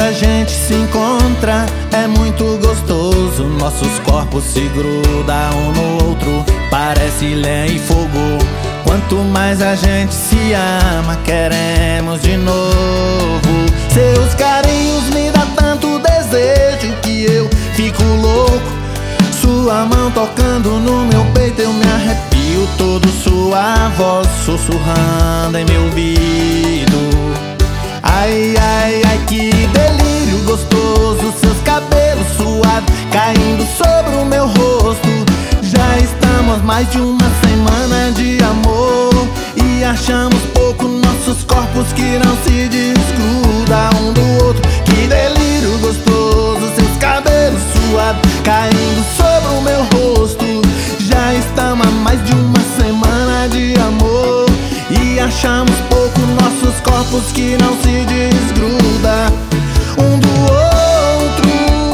a gente se encontra é muito gostoso. Nossos corpos se grudam um no outro, parece lenha e fogo. Quanto mais a gente se ama, queremos de novo. Seus carinhos me dão tanto desejo que eu fico louco. Sua mão tocando no meu peito, eu me arrepio todo. Sua voz sussurrando em meu ouvido. Ai, ai, ai, que delírio gostoso. Seus cabelos suaves caindo sobre o meu rosto. Já estamos mais de uma semana de amor e achamos pouco nossos corpos que não se desgrudam um do outro. Que delírio gostoso. Seus cabelos suaves caindo sobre o meu rosto. Já estamos há mais de uma semana de amor e achamos pouco nossos corpos que não se desgrudam um do outro.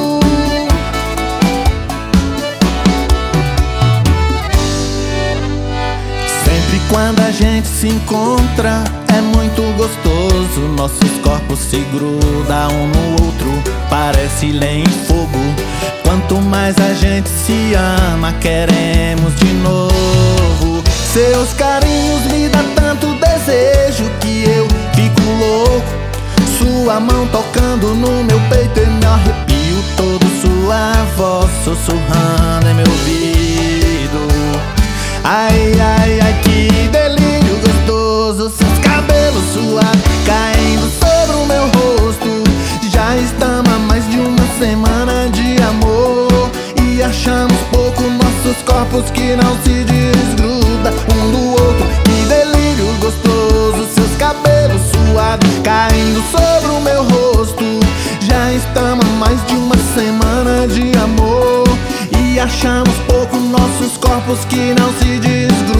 Sempre quando a gente se encontra é muito gostoso. Nossos corpos se grudam um no outro, parece lenha e fogo. Quanto mais a gente se ama, queremos de novo. Seus carinhos me dão tanto desejo que eu fico louco. Sua mão tocando no meu peito, eu me arrepio todo. Sua voz sussurrando em meu ouvido. Ai, ai, ai, que delírio gostoso. Seus cabelos suaves caindo sobre o meu rosto. Já estamos há mais de uma semana de amor e achamos pouco nossos corpos que não se desgrudam um do outro. Que delírio gostoso. Seus cabelos suaves caindo sobre o meu rosto. Já estamos há mais de uma semana de amor e achamos pouco nossos corpos que não se desgrudam